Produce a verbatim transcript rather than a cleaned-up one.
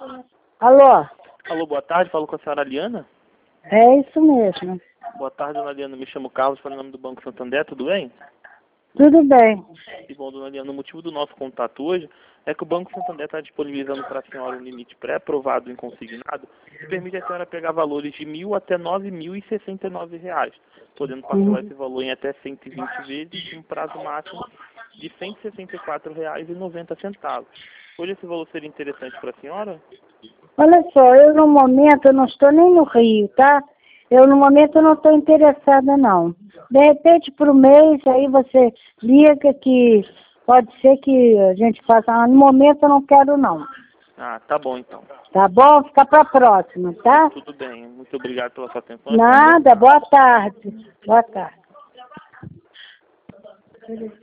Alô? Alô, boa tarde, falo com a senhora Aliana. É isso mesmo. Boa tarde, dona Aliana, me chamo Carlos, falo em nome do Banco Santander, tudo bem? Tudo bem. E bom, dona Aliana, o motivo do nosso contato hoje é que o Banco Santander está disponibilizando para a senhora um limite pré-aprovado em consignado que permite a senhora pegar valores de mil até nove mil e sessenta e nove reais, podendo parcelar Uhum. esse valor em até cento e vinte vezes, em um prazo máximo de cento e sessenta e quatro reais e noventa centavos. Hoje esse valor seria interessante para a senhora? Olha só, eu no momento eu não estou nem no Rio, tá? Eu no momento eu não estou interessada não. De repente por mês aí você liga que pode ser que a gente faça, mas no momento eu não quero não. Ah, tá bom então. Tá bom? Fica para a próxima, tá? Tudo bem, muito obrigado pela sua atenção. Nada, boa tarde. Boa tarde.